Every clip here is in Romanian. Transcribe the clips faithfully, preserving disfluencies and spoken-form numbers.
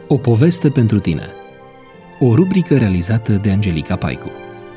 O poveste pentru tine. O rubrică realizată de Angelica Paicu.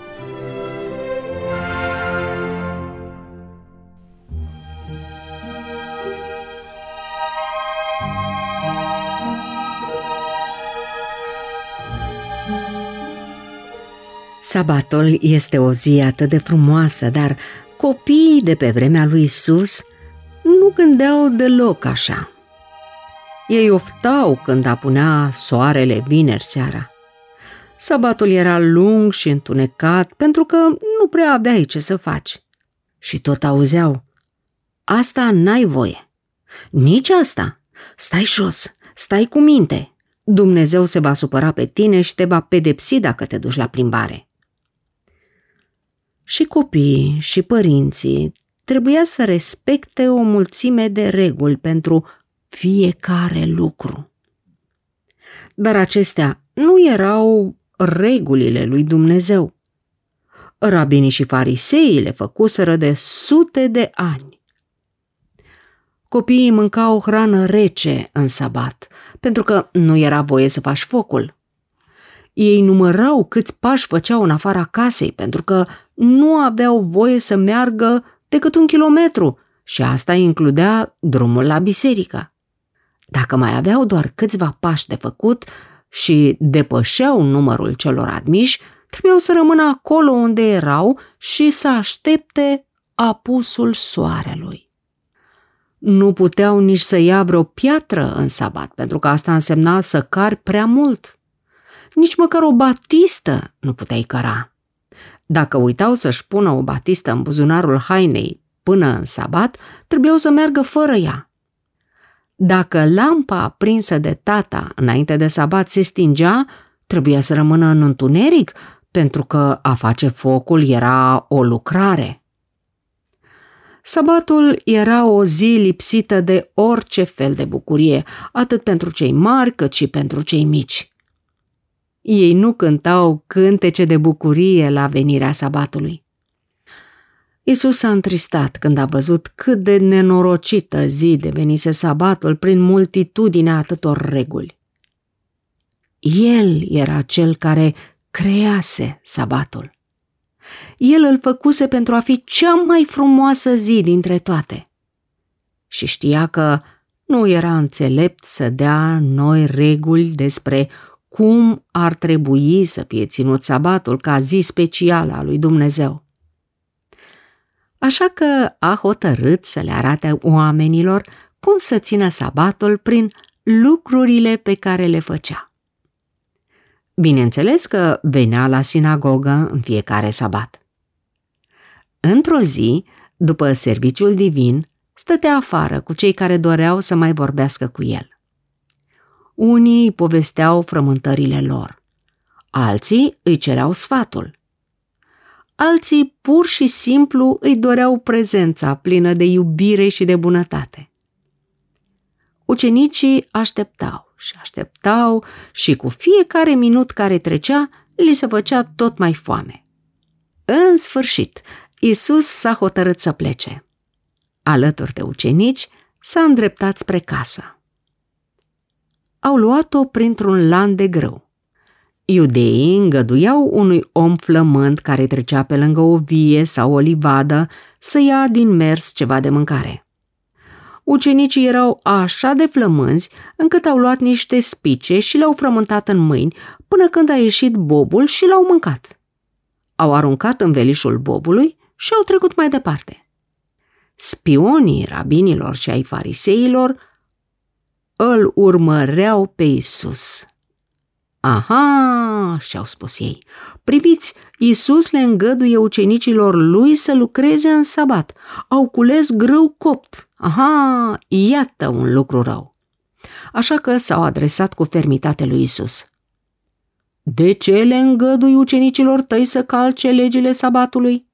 Sabatul este o zi atât de frumoasă, dar copiii de pe vremea lui Isus nu gândeau deloc așa. Ei oftau când apunea soarele vineri seara. Sabatul era lung și întunecat pentru că nu prea aveai ce să faci. Și tot auzeau: asta n-ai voie, nici asta, stai jos, stai cu minte, Dumnezeu se va supăra pe tine și te va pedepsi dacă te duci la plimbare. Și copiii și părinții trebuia să respecte o mulțime de reguli pentru fiecare lucru. Dar acestea nu erau regulile lui Dumnezeu. Rabinii și fariseii le făcuseră de sute de ani. Copiii mâncau hrană rece în sabat, pentru că nu era voie să faci focul. Ei numărau câți pași făceau în afara casei, pentru că nu aveau voie să meargă decât un kilometru și asta includea drumul la biserică. Dacă mai aveau doar câțiva pași de făcut și depășeau numărul celor admiși, trebuiau să rămână acolo unde erau și să aștepte apusul soarelui. Nu puteau nici să ia vreo piatră în sabat, pentru că asta însemna să cari prea mult. Nici măcar o batistă nu puteai căra. Dacă uitau să-și pună o batistă în buzunarul hainei până în sabat, trebuiau să meargă fără ea. Dacă lampa aprinsă de tata înainte de sabat se stingea, trebuia să rămână în întuneric, pentru că a face focul era o lucrare. Sabatul era o zi lipsită de orice fel de bucurie, atât pentru cei mari cât și pentru cei mici. Ei nu cântau cântece de bucurie la venirea sabatului. Iisus s-a întristat când a văzut cât de nenorocită zi devenise sabatul prin multitudinea atâtor reguli. El era cel care crease sabatul. El îl făcuse pentru a fi cea mai frumoasă zi dintre toate. Și știa că nu era înțelept să dea noi reguli despre cum ar trebui să fie ținut sabatul ca zi specială a lui Dumnezeu. Așa că a hotărât să le arate oamenilor cum să țină sabatul prin lucrurile pe care le făcea. Bineînțeles că venea la sinagogă în fiecare sabat. Într-o zi, după serviciul divin, stătea afară cu cei care doreau să mai vorbească cu el. Unii îi povesteau frământările lor, alții îi cereau sfatul. Alții pur și simplu îi doreau prezența plină de iubire și de bunătate. Ucenicii așteptau și așteptau și cu fiecare minut care trecea, li se făcea tot mai foame. În sfârșit, Iisus s-a hotărât să plece. Alături de ucenici s-a îndreptat spre casă. Au luat-o printr-un lan de grâu. Iudeii îngăduiau unui om flămând care trecea pe lângă o vie sau o livadă să ia din mers ceva de mâncare. Ucenicii erau așa de flămânzi încât au luat niște spice și le-au frământat în mâini până când a ieșit bobul și l-au mâncat. Au aruncat învelișul bobului și au trecut mai departe. Spionii rabinilor și ai fariseilor îl urmăreau pe Iisus. Aha, și-au spus ei, priviți, Iisus le îngăduie ucenicilor lui să lucreze în sabat. Au cules grâu copt. Aha, iată un lucru rău. Așa că s-au adresat cu fermitate lui Iisus. De ce le îngădui ucenicilor tăi să calce legile sabatului?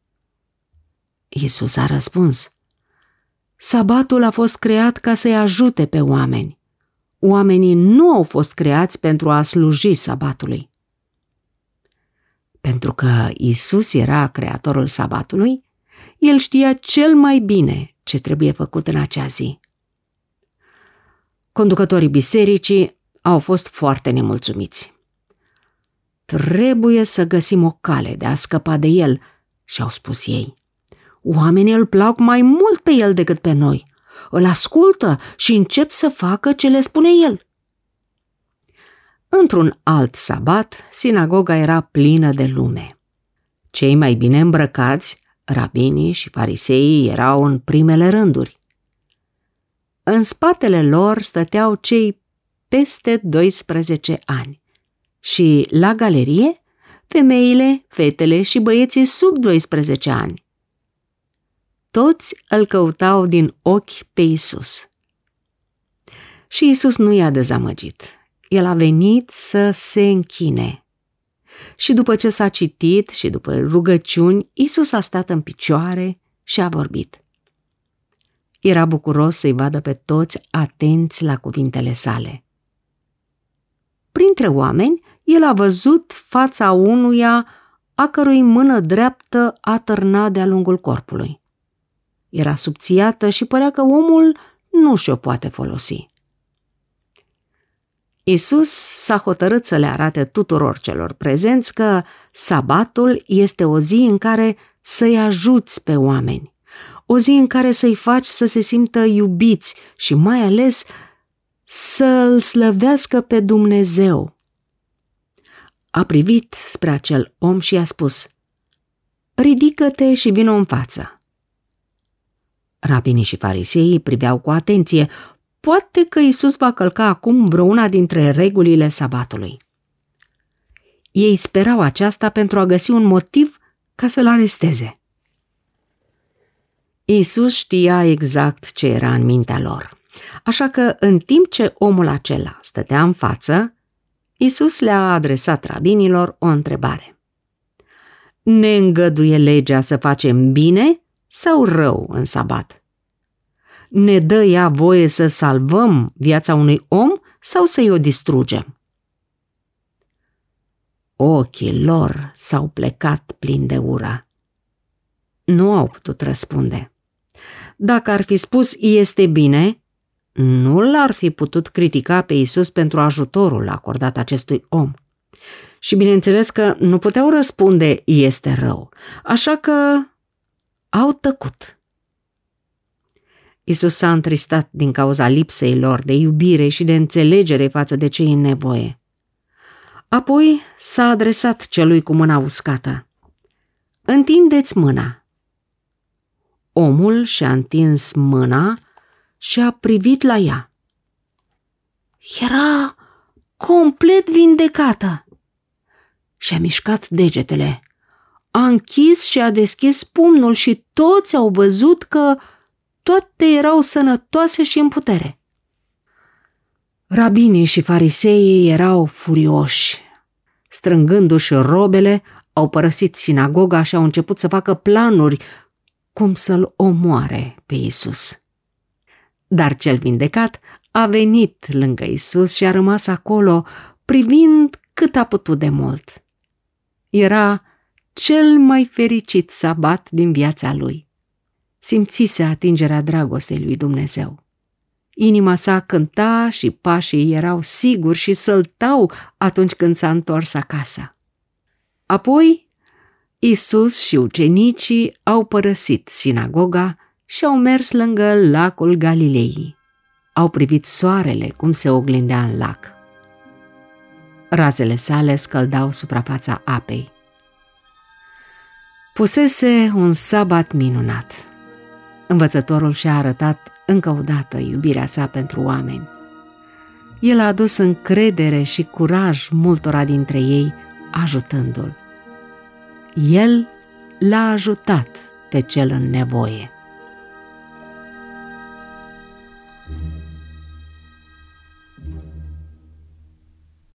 Iisus a răspuns: sabatul a fost creat ca să-i ajute pe oameni. Oamenii nu au fost creați pentru a sluji sabatului. Pentru că Iisus era creatorul sabatului, el știa cel mai bine ce trebuie făcut în acea zi. Conducătorii bisericii au fost foarte nemulțumiți. Trebuie să găsim o cale de a scăpa de el, și-au spus ei. Oamenii îl plac mai mult pe el decât pe noi. Îl ascultă și încep să facă ce le spune el. Într-un alt sabat, sinagoga era plină de lume. Cei mai bine îmbrăcați, rabinii și fariseii, erau în primele rânduri. În spatele lor stăteau cei peste doisprezece ani și, la galerie, femeile, fetele și băieții sub doisprezece ani. Toți îl căutau din ochi pe Iisus. Și Iisus nu i-a dezamăgit. El a venit să se închine. Și după ce s-a citit și după rugăciuni, Iisus a stat în picioare și a vorbit. Era bucuros să-i vadă pe toți atenți la cuvintele sale. Printre oameni, el a văzut fața unuia a cărui mână dreaptă atârna de-a lungul corpului. Era subțiată și părea că omul nu și-o poate folosi. Iisus s-a hotărât să le arate tuturor celor prezenți că sabatul este o zi în care să-i ajuți pe oameni, o zi în care să-i faci să se simtă iubiți și mai ales să-L slăvească pe Dumnezeu. A privit spre acel om și i-a spus: ridică-te și vino în față. Rabinii și fariseii priveau cu atenție. Poate că Iisus va călca acum vreuna dintre regulile sabatului. Ei sperau aceasta pentru a găsi un motiv ca să-l aresteze. Iisus știa exact ce era în mintea lor, așa că în timp ce omul acela stătea în față, Iisus le-a adresat rabinilor o întrebare. Ne îngăduie legea să facem bine sau rău în sabat? Ne dă ea voie să salvăm viața unui om sau să-i o distrugem? Ochii lor s-au plecat plini de ură. Nu au putut răspunde. Dacă ar fi spus este bine, nu l-ar fi putut critica pe Iisus pentru ajutorul acordat acestui om. Și bineînțeles că nu puteau răspunde este rău, așa că au tăcut. Iisus s-a întristat din cauza lipsei lor de iubire și de înțelegere față de cei în nevoie. Apoi s-a adresat celui cu mâna uscată. Întindeți mâna. Omul și-a întins mâna și a privit la ea. Era complet vindecată. Și-a mișcat degetele. A închis și a deschis pumnul și toți au văzut că toate erau sănătoase și în putere. Rabinii și fariseii erau furioși. Strângându-și robele, au părăsit sinagoga și au început să facă planuri cum să-l omoare pe Iisus. Dar cel vindecat a venit lângă Iisus și a rămas acolo, privind cât a putut de mult. Era cel mai fericit sabat din viața lui. Simțise atingerea dragostei lui Dumnezeu. Inima sa cânta și pașii erau siguri și săltau atunci când s-a întors acasă. Apoi, Iisus și ucenicii au părăsit sinagoga și au mers lângă lacul Galilei. Au privit soarele cum se oglindea în lac. Razele sale scăldau suprafața apei. Fusese un sabat minunat. Învățătorul și-a arătat încă o dată iubirea sa pentru oameni. El a adus încredere și curaj multora dintre ei, ajutându-l. El l-a ajutat pe cel în nevoie.